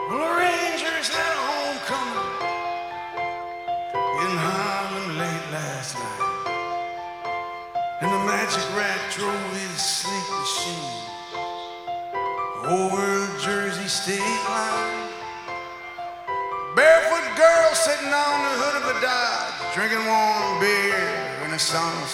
Well, the Rangers had a homecoming in Harlem late last night, and the Magic Rat drove his sleek machine over Jersey state line. Barefoot girl sitting on the hood of a Dodge, drinking warm beer in a sunset.